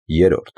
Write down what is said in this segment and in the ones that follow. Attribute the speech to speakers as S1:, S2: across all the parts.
S1: Երրորդ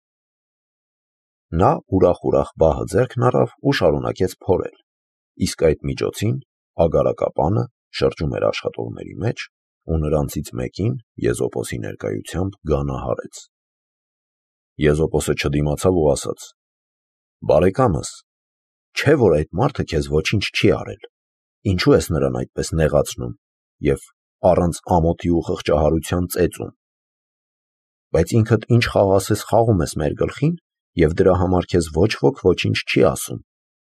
S1: Նա ուրախ բահը ձեռքն առավ ու շարունակեց փորել, իսկ այդ միջոցին ագարակապանը շրջում էր աշխատողների մեջ ու նրանցից մեկին Եզոպոսի ներկայությամբ գանահարեց։ Եզոպոսը չդիմացավ ու ասաց. «Բարեկամս, չէ՞ որ այդ մարդը քեզ ոչինչ չի արել, ինչու ես նրան այդպես նեղացնում և առանց ամոթի ու խղճահարության ծեծում, բայց ինքդ ինչ խաղ ասես խաղում ես մեր գլխին և դրա համար քեզ ոչ ոք ոչինչ չի ասում»։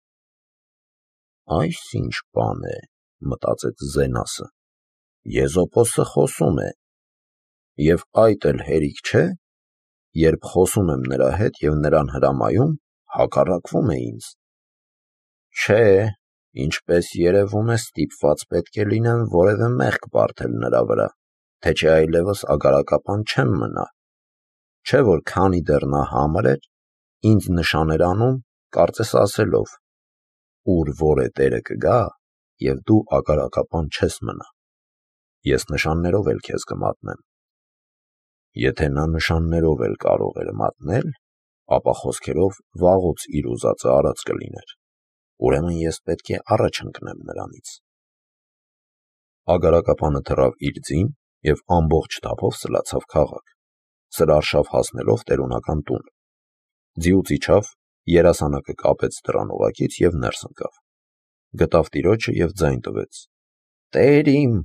S1: «Այս ինչ բան է, մտածեց Զենասը, Եզոպոսը խոսում է, և այդ էլ հերիք չէ, երբ խոսում եմ նրա հետ և նրան հրամայում, հակառակվում է ինձ։ Չէ, ինչպես երևում է, ստիպված պետք է լինեմ որևէ մեղք բարդել նրա վրա, թե չէ այլևս ագարակապան չեմ մնա, չէ որ քանի դեռ նա համր էր, ինձ նշան էր անում, կարծես ասելով. ուր որ է Տերը կգա, և դու ագարակապան չես մնա, ես նշաններով էլ քեզ կմատնեմ։ Եթե նա նշաններով էլ կարող էր մատնել, ապա խոսքերով վաղուց իր ուզածը արած կլիներ, ուրեմն ես պետք է առաջ ընկնեմ նրանից։ Ագարակապանը թռավ իր ձին և ամբողջ թափով սլացավ քաղաք, սրարշավ հասնելով տերունական տուն, ձիուց իջավ, երասանակը կապեց դռան ուղղակից և ներս ընկավ, գտավ տիրոջը և ձայն տվեց. «Տեր իմ»։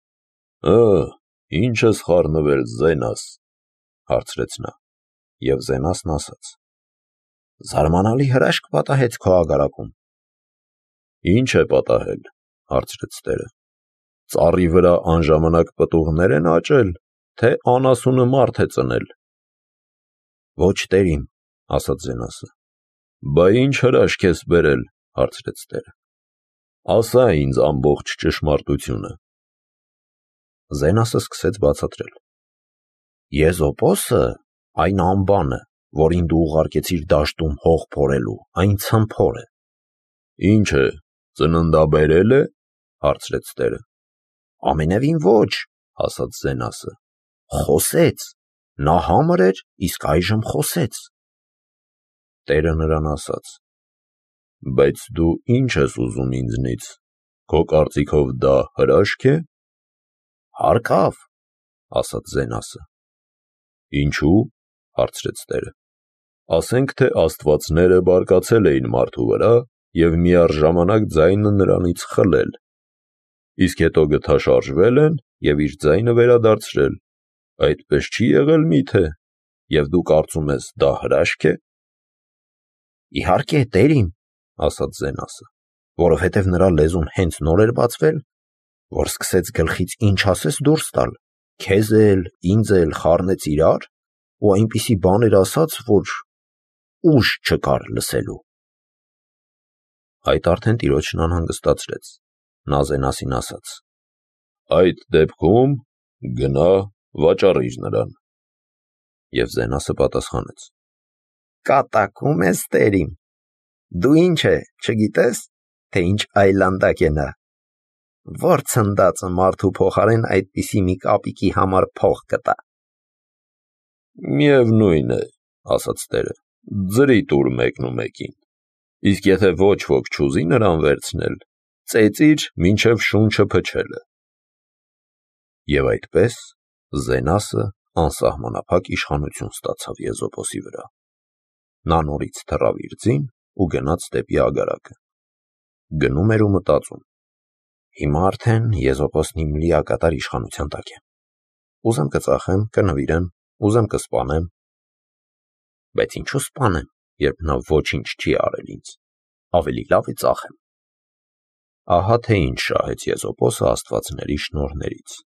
S1: Ինչ ես խառնվել, Զենաս, հարցրեց նա, և Զենասն ասաց. «Զարմանալի հրաշք պատահեց քո ագարակում»։ Ինչ է պատահել, հարցրեց Տերը, ծառի վրա անժամանակ պտուղներ են աճել, թե անասունը մարդ է ծնել։ Ոչ, Տեր իմ, ասաց Զենասը։ Բա ինչ հրաշք ես բերել, հարցրեց Տերը։ Ասա ինձ ամբողջ ճշմարտությունը։ Զենասը սկսեց բացատրել. Եզոպոսը, այն ամբանը, որին դու ուղարկեցիր դաշտում հող փորելու, այն ցմփոր է։ Ինչ է, ծննդաբերել է, հարցրեց Տերը։ Ամենևին ոչ, ասաց Զենասը։ Խոսեց, նա համր էր, իսկ այժմ խոսեց։ Տերը նրան ասաց. Բայց դու ինչ ես ուզում ինձնից, քո կարծիքով դա հրաշք է։ Հարկավ, ասաց Զենասը։ Ինչու, հարցրեց Տերը։ Ասենք թե աստվածները բարկացել էին մարդու վրա և միառժամանակ ձայնը նրանից խլել, իսկ հետո գթաշարժվել են և իր ձայնը վերադարձրել, այդպես չի եղել միթե, և դու կարծում ես դա հրաշք է։ Իհարկե, Տեր իմ, ասաց Զենասը, որովհետև նրա լեզուն հենց նոր էր բացվել, որ սկսեց գլխից ինչ ասես դուրս տալ, քեզ էլ, ինձ էլ խառնեց իրար, ու այնպիսի բաներ ասաց, որ ուժ չկար լսելու։ Այդ արդեն տիրոջն անհանգստացրեց, նա Զենասին ասաց. Այդ դեպքում գնա վաճառիր նրան։ Եվ Զենասը պատասխանեց. Կատակում ես, Տեր իմ, դու ինչ է, չգիտես, թե ինչ այլանդակ է նա, որ ցնդածը մարդու փոխարեն այդպիսի մի կապիկի համար փող կտա։ Միևնույն է, ասաց Տերը, ձրի տուր մեկնումեկին, իսկ եթե ոչ ոք չուզի նրան վերցնել, ծեծիր մինչև շունչը փչելը։ Եվ այդպես Զենասը անսահմանափակ իշխանություն ստացավ Եզոպոսի վրա։ Նա նորից թռավ իր ձին ու գնաց դեպի ագարակը։ Գնում էր ու մտածում. հիմա արդեն Եզոպոսն իմ լիակատար իշխանության տակ է։ Ուզեմ կծախեմ, կնվիրեմ, ուզեմ կսպանեմ։ Բայց ինչու սպանեմ, երբ նա ոչինչ չի արել ինձ։ Ավելի լավ է ծախեմ։ Ահա թե ինչ շահեց Եզոպոսը աստվածների շնորհներից։